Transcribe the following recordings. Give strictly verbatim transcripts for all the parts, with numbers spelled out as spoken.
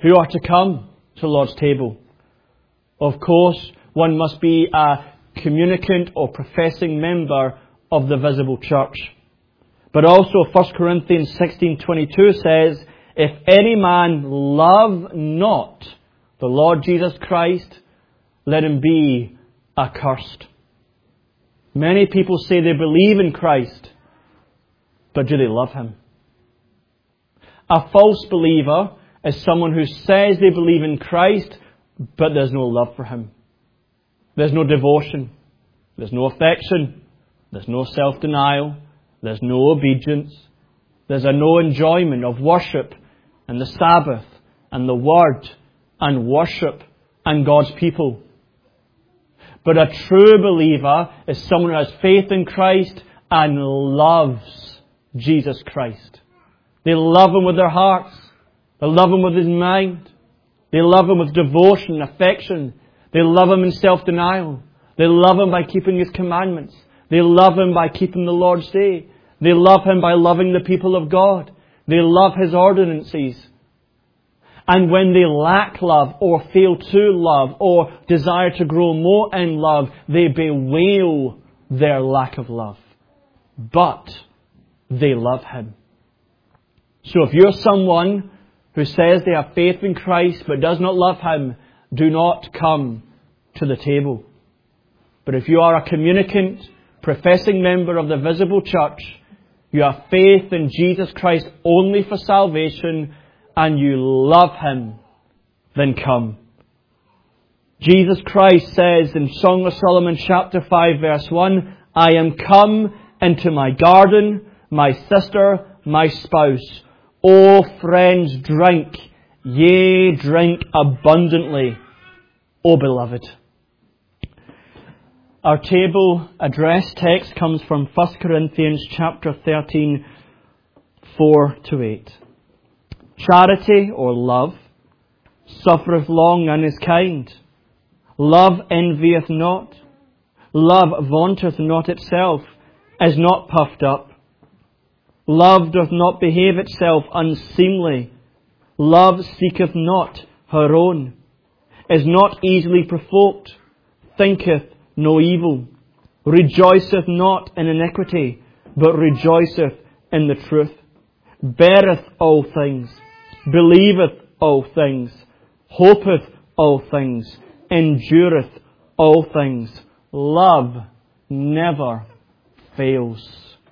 who are to come to the Lord's table? Of course, one must be a communicant or professing member of the visible church. But also First Corinthians sixteen twenty-two says, if any man love not the Lord Jesus Christ, let him be accursed. Many people say they believe in Christ, but do they love Him? A false believer is someone who says they believe in Christ, but there's no love for Him. There's no devotion. There's no affection. There's no self-denial. There's no obedience. There's a no enjoyment of worship and the Sabbath and the Word and worship and God's people. But a true believer is someone who has faith in Christ and loves Jesus Christ. They love Him with their hearts. They love Him with His mind. They love Him with devotion and affection. They love Him in self-denial. They love Him by keeping His commandments. They love Him by keeping the Lord's Day. They love Him by loving the people of God. They love His ordinances. And when they lack love or fail to love or desire to grow more in love, they bewail their lack of love. But they love Him. So if you're someone who says they have faith in Christ but does not love Him, do not come to the table. But if you are a communicant, professing member of the visible church, you have faith in Jesus Christ only for salvation, and you love Him, then come. Jesus Christ says in Song of Solomon chapter five verse one, I am come into my garden, my sister, my spouse. O friends, drink, yea, drink abundantly, O beloved. Our table address text comes from First Corinthians chapter thirteen, four to eight. Charity, or love, suffereth long and is kind. Love envieth not. Love vaunteth not itself, is not puffed up. Love doth not behave itself unseemly. Love seeketh not her own, is not easily provoked, thinketh no evil, rejoiceth not in iniquity, but rejoiceth in the truth, beareth all things, believeth all things, hopeth all things, endureth all things. Love never fails.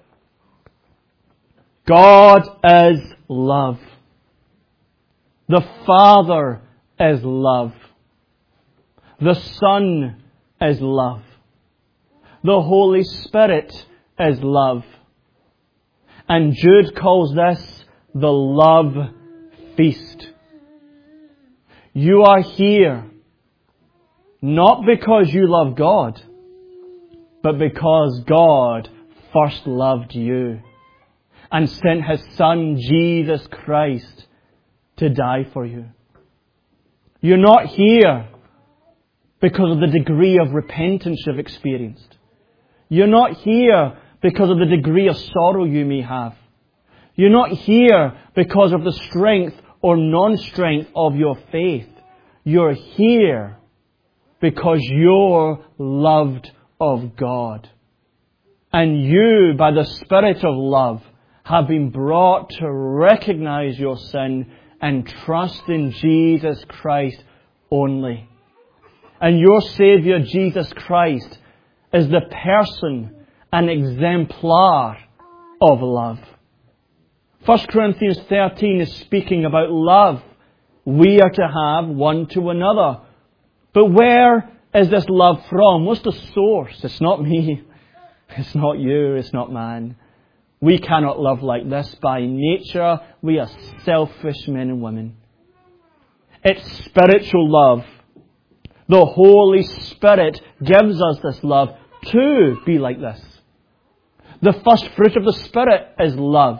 God is love. The Father is love. The Son is love. The Holy Spirit is love. And Jude calls this the love feast. You are here not because you love God, but because God first loved you and sent His Son, Jesus Christ, to die for you. You're not here because of the degree of repentance you've experienced. You're not here because of the degree of sorrow you may have. You're not here because of the strength or non-strength of your faith. You're here because you're loved of God. And you, by the Spirit of love, have been brought to recognize your sin and trust in Jesus Christ only. And your Saviour, Jesus Christ, is the person, an exemplar of love. First Corinthians thirteen is speaking about love. We are to have one to another. But where is this love from? What's the source? It's not me. It's not you. It's not man. We cannot love like this. By nature, we are selfish men and women. It's spiritual love. The Holy Spirit gives us this love to be like this. The first fruit of the Spirit is love.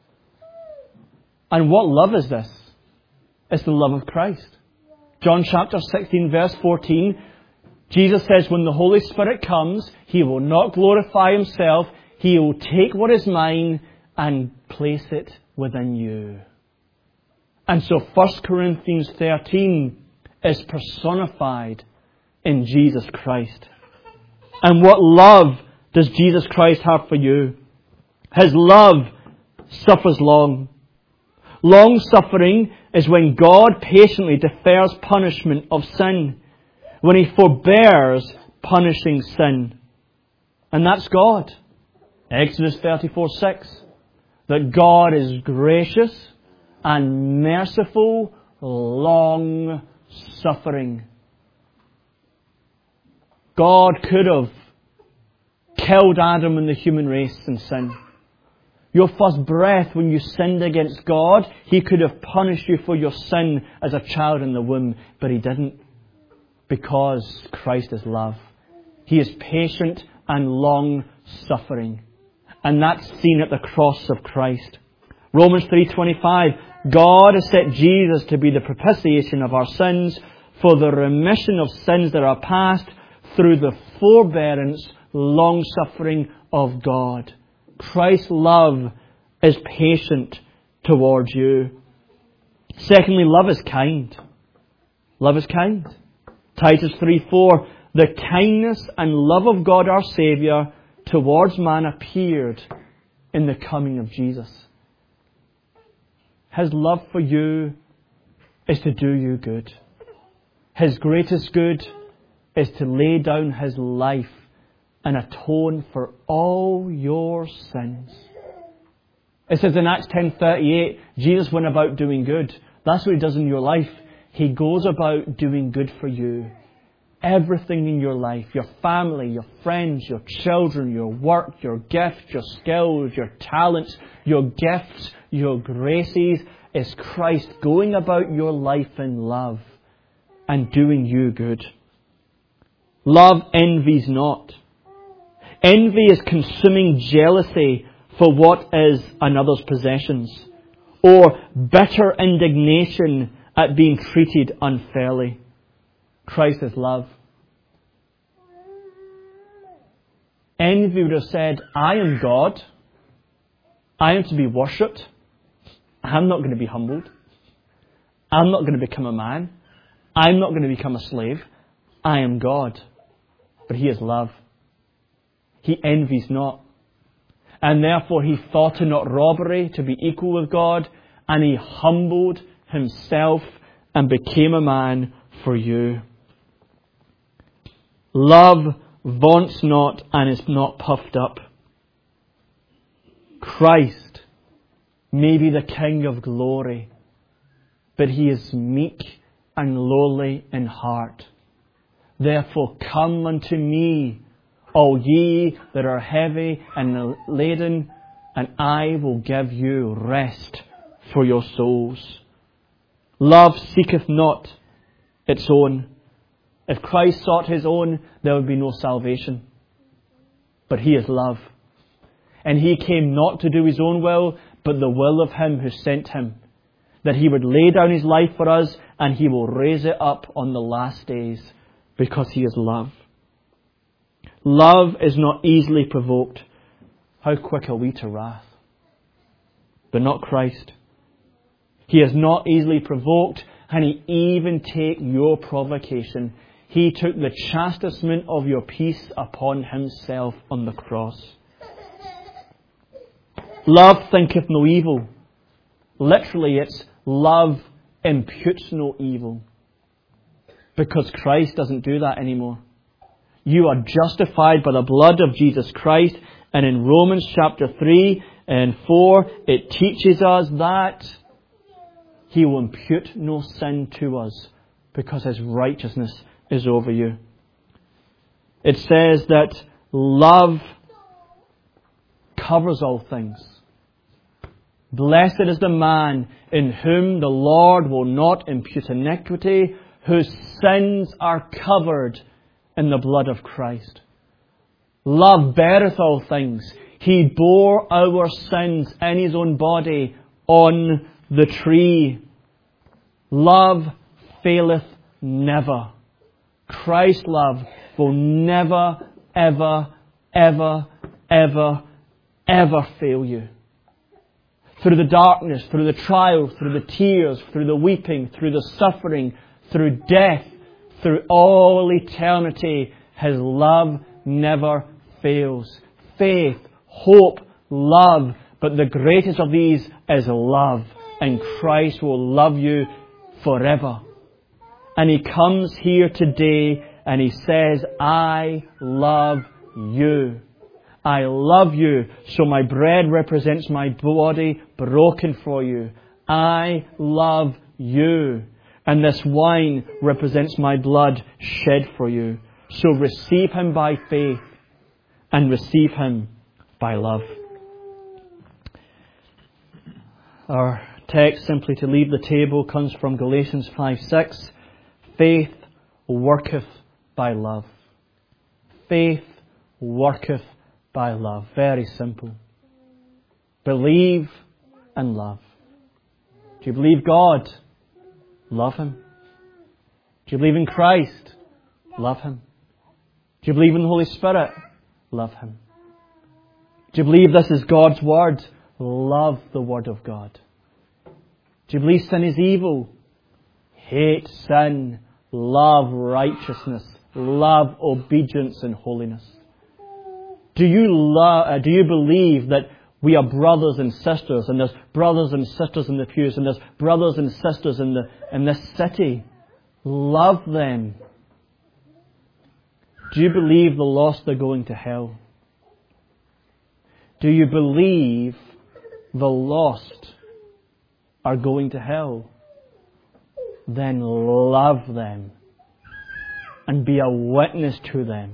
And what love is this? It's the love of Christ. John chapter sixteen verse fourteen, Jesus says, when the Holy Spirit comes, He will not glorify Himself. He will take what is mine and place it within you. And so First Corinthians thirteen is personified in Jesus Christ. And what love does Jesus Christ have for you? His love suffers long. Long suffering is when God patiently defers punishment of sin, when He forbears punishing sin. And that's God. Exodus thirty-four six. That God is gracious and merciful, long suffering. God could have killed Adam and the human race in sin. Your first breath when you sinned against God, He could have punished you for your sin as a child in the womb, but He didn't, because Christ is love. He is patient and long suffering. And that's seen at the cross of Christ. Romans three twenty-five, God has set Jesus to be the propitiation of our sins for the remission of sins that are past through the forbearance, long suffering of God. Christ's love is patient towards you. Secondly, love is kind. Love is kind. Titus three four, the kindness and love of God our Saviour towards man appeared in the coming of Jesus. His love for you is to do you good. His greatest good is to lay down His life and atone for all your sins. It says in Acts ten thirty-eight, Jesus went about doing good. That's what He does in your life. He goes about doing good for you. Everything in your life, your family, your friends, your children, your work, your gifts, your skills, your talents, your gifts, your graces, is Christ going about your life in love and doing you good. Love envies not. Envy is consuming jealousy for what is another's possessions, or bitter indignation at being treated unfairly. Christ is love. Envy would have said, I am God. I am to be worshipped. I'm not going to be humbled. I'm not going to become a man. I'm not going to become a slave. I am God. But He is love. He envies not. And therefore He thought it not robbery to be equal with God, and He humbled Himself and became a man for you. Love vaunts not and is not puffed up. Christ may be the King of glory, but He is meek and lowly in heart. Therefore come unto me, all ye that are heavy and laden, and I will give you rest for your souls. Love seeketh not its own. If Christ sought His own, there would be no salvation. But He is love. And He came not to do His own will, but the will of Him who sent Him, that He would lay down His life for us, and He will raise it up on the last days, because He is love. Love is not easily provoked. How quick are we to wrath? But not Christ. He is not easily provoked, and He even take your provocation. He took the chastisement of your peace upon Himself on the cross. Love thinketh no evil. Literally, it's love imputes no evil. Because Christ doesn't do that anymore. You are justified by the blood of Jesus Christ. And in Romans chapter three and four, it teaches us that He will impute no sin to us because His righteousness is over you. It says that love covers all things. Blessed is the man in whom the Lord will not impute iniquity, whose sins are covered in the blood of Christ. Love beareth all things. He bore our sins in His own body on the tree. Love faileth never. Christ's love will never, ever, ever, ever, ever fail you. through the darkness, through the trials, through the tears, through the weeping, through the suffering, through death, through all eternity, His love never fails. Faith, hope, love, but the greatest of these is love. And Christ will love you forever. And He comes here today and He says, I love you. I love you. So my bread represents my body broken for you. I love you. And this wine represents my blood shed for you. So receive Him by faith and receive Him by love. Our text, simply to leave the table, comes from Galatians five six. Faith worketh by love. Faith worketh by love. Very simple. Believe and love. Do you believe God? Love Him. Do you believe in Christ? Love Him. Do you believe in the Holy Spirit? Love Him. Do you believe this is God's Word? Love the Word of God. Do you believe sin is evil? Hate sin. Love righteousness. Love obedience and holiness. Do you love, uh, do you believe that we are brothers and sisters, and there's brothers and sisters in the pews, and there's brothers and sisters in the in this city? Love them. Do you believe the lost are going to hell? Do you believe the lost are going to hell? Then love them and be a witness to them.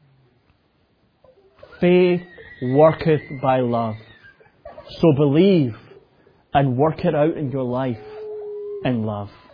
Faith worketh by love. So believe and work it out in your life in love.